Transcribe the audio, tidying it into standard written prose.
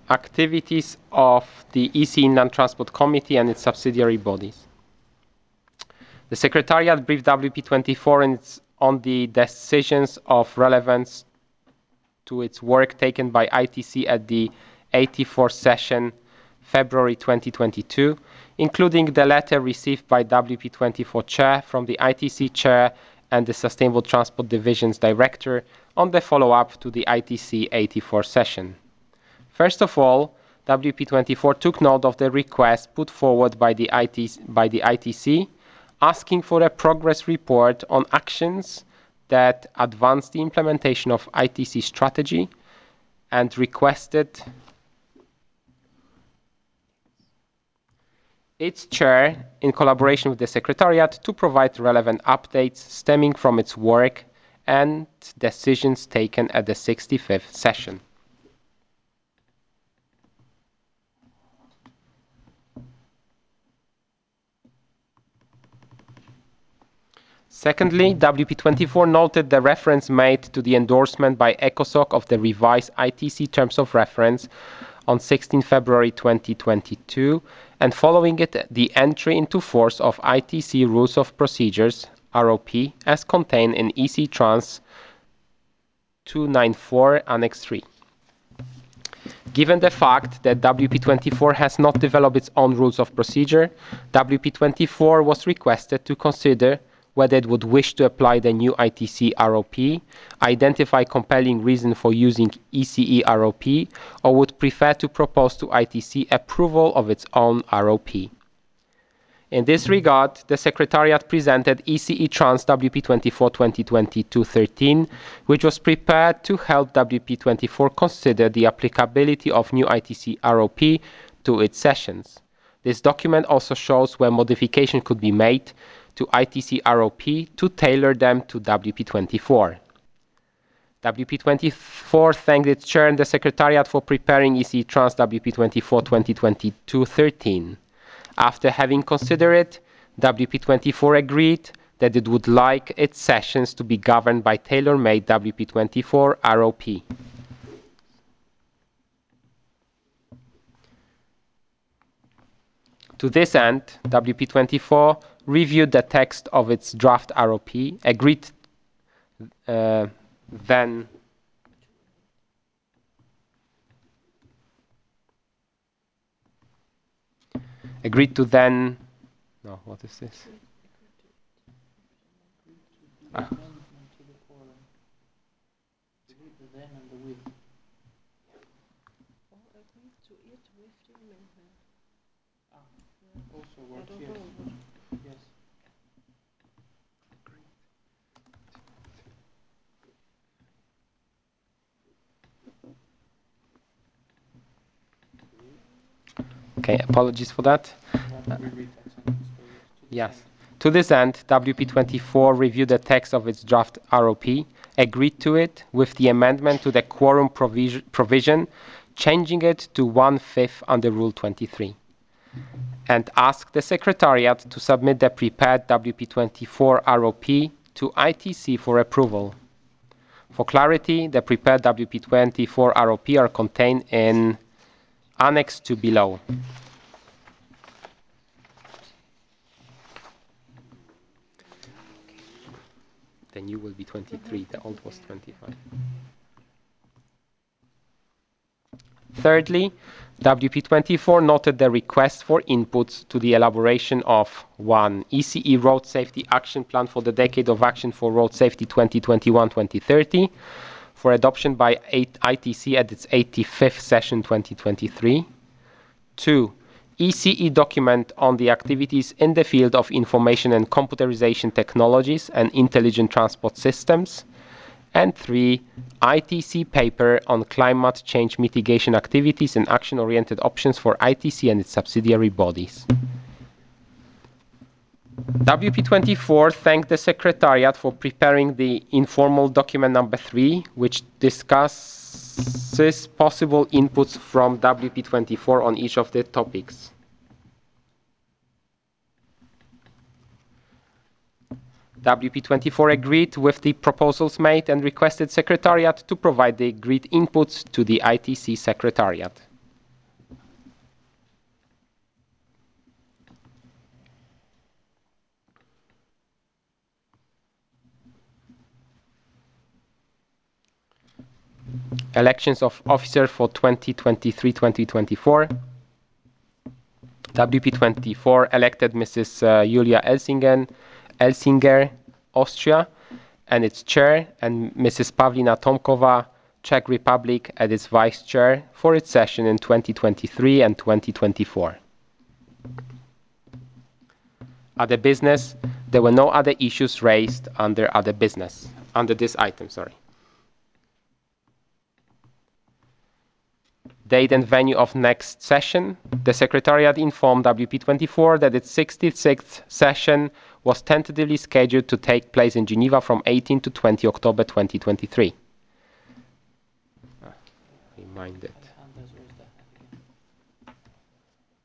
activities of the EC Inland Transport Committee and its subsidiary bodies. The Secretariat briefed WP24 on the decisions of relevance to its work taken by ITC at the 84th session, February 2022, including the letter received by WP24 Chair from the ITC Chair and the Sustainable Transport Division's Director on the follow-up to the ITC 84th session. First of all, WP24 took note of the request put forward by the ITC asking for a progress report on actions that advance the implementation of ITC strategy and requested its chair, in collaboration with the Secretariat, to provide relevant updates stemming from its work and decisions taken at the 65th session. Secondly, WP24 noted the reference made to the endorsement by ECOSOC of the revised ITC Terms of Reference on 16 February 2022, and following it, the entry into force of ITC Rules of Procedures, ROP, as contained in EC Trans 294 Annex 3. Given the fact that WP24 has not developed its own rules of procedure, WP24 was requested to consider whether it would wish to apply the new ITC ROP, identify compelling reason for using ECE ROP, or would prefer to propose to ITC approval of its own ROP. In this regard, the Secretariat presented ECE Trans WP24 2022-13, which was prepared to help WP24 consider the applicability of new ITC ROP to its sessions. This document also shows where modification could be made to ITC ROP to tailor them to WP24. WP24 thanked its chair and the Secretariat for preparing ECE Trans WP24 2022-13. After having considered it, WP24 agreed that it would like its sessions to be governed by tailor-made WP24 ROP. To this end, WP24 reviewed the text of its draft ROP, agreed to then no, what is this? Okay, apologies for that. Yes. To this end, WP24 reviewed the text of its draft ROP, agreed to it with the amendment to the quorum provision, changing it to 1/5 under Rule 23, and asked the Secretariat to submit the prepared WP24 ROP to ITC for approval. For clarity, the prepared WP24 ROP are contained in Annex 2 below. The new will be 23, the old was 25. Thirdly, WP24 noted the request for inputs to the elaboration of 1. ECE Road Safety Action Plan for the Decade of Action for Road Safety 2021-2030 for adoption by ITC at its 85th session 2023. 2. ECE document on the activities in the field of information and computerization technologies and intelligent transport systems. And 3. ITC paper on climate change mitigation activities and action-oriented options for ITC and its subsidiary bodies. WP24 thanked the Secretariat for preparing the informal document number 3, which discusses possible inputs from WP24 on each of the topics. WP24 agreed with the proposals made and requested Secretariat to provide the agreed inputs to the ITC Secretariat. Elections of officer for 2023-2024. WP24 elected Mrs. Julia Elsinger, Austria, and its chair, and Mrs. Pavlina Tomkova, Czech Republic, as its vice chair for its session in 2023 and 2024. Other business. There were no other issues raised under other business, under this item, sorry. Date and venue of next session. The Secretariat informed WP24 that its 66th session was tentatively scheduled to take place in Geneva from 18 to 20 October 2023. Reminded.